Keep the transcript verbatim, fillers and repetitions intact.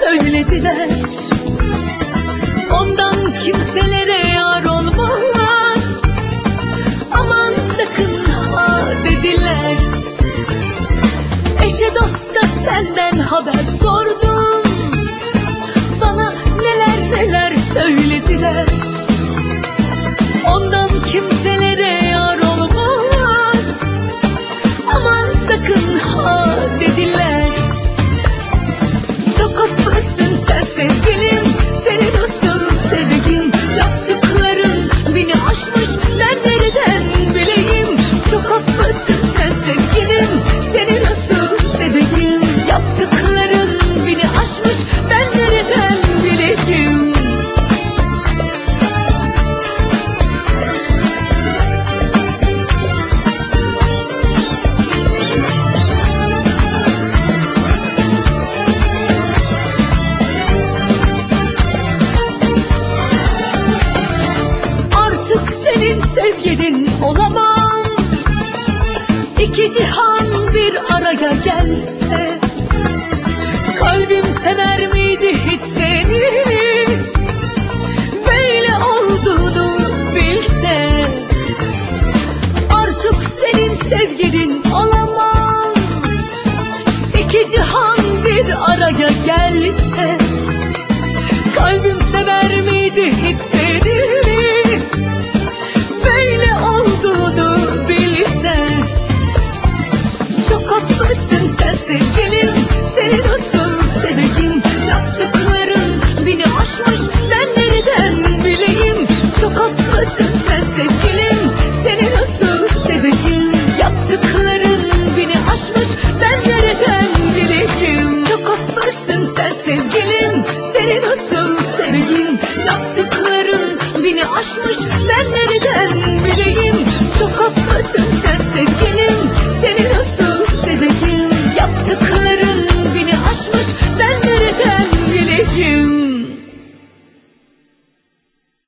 söylediler. Ondan kimselere yar olmaz, aman sakın ha dediler. Eşe dosta senden haber sordum, bana neler neler söylediler. Ondan kimselere yar olmaz, aman sakın ha dediler. Çok haklısın sen sevgilim, seni nasıl seveyim? Yaptıkların beni aşmış, ben nereden bileyim? Çok haklısın sen sevgilim, seni nasıl seveyim? Yaptıkların beni aşmış, ben nereden bileyim? Sevgilin olamam, İki cihan bir araya gelse.